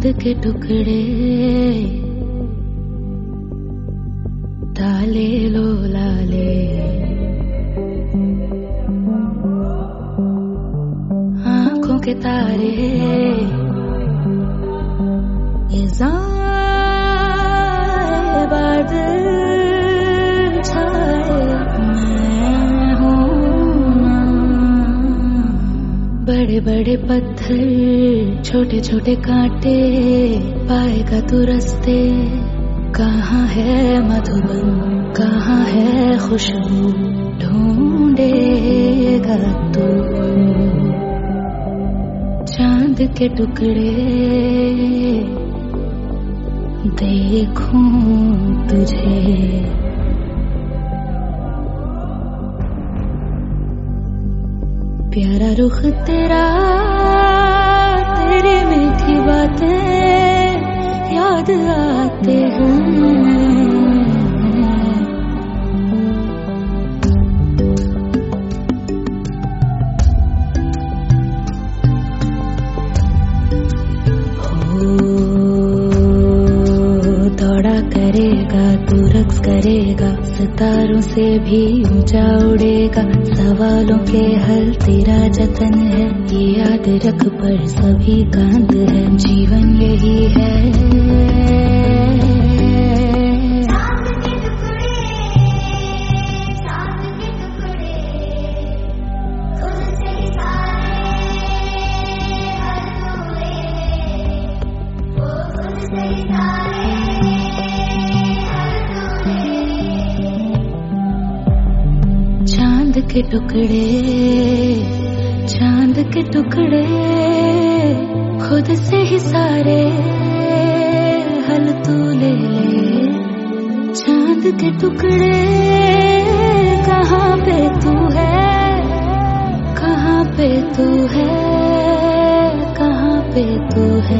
के टुकड़े डाले लो लाले, आंखों के तारे ये ज़ाए बादल छाए, मैं हूँ ना। बड़े बड़े पत्थर छोटे छोटे कांटे पाएगा तू रास्ते, कहाँ है मधुबन कहाँ है खुशबू ढूंढेगा तू। चांद के टुकड़े देखूं तुझे, प्यारा रुख तेरा, तेरी मीठी बातें याद आते हैं। दौड़ा करेगा तू रक्स करेगा, सितारों से भी ऊंचा उड़ेगा। सवालों के हल तेरा जतन है, ये याद रख पर सभी का अंत है। जीवन यही है चांद के टुकड़े, चांद के टुकड़े खुद से ही सारे हल तू ले ले। चांद के टुकड़े कहाँ पे तू है, कहाँ पे तू है, कहाँ पे तू है।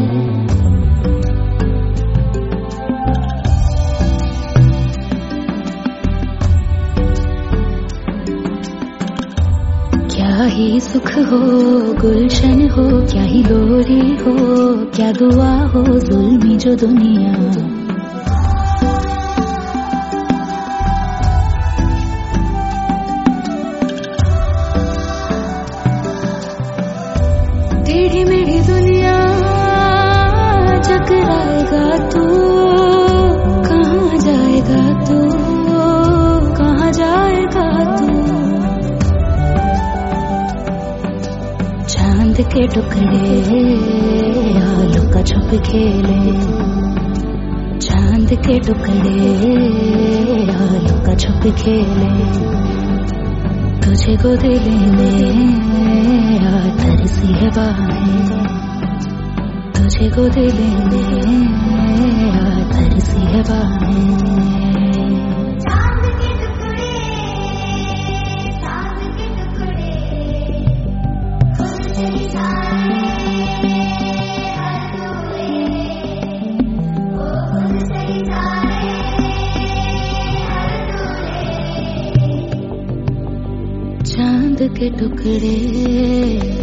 क्या ही सुख हो गुलशन हो, क्या ही लोरी हो, क्या दुआ हो जुल्मी जो दुनिया। टेढ़ी मेढ़ी दुनिया चकराएगा तू, कहाँ जाएगा तू, कहाँ जाएगा तू। चांद के टुकड़े आलू का छुप खेले, चांद के टुकड़े आलू का छुप खेले। तुझे गोद लेने आ तरसी है बाहें, तुझे गोद लेने आ तरसी है बाहें। चांद के टुकड़े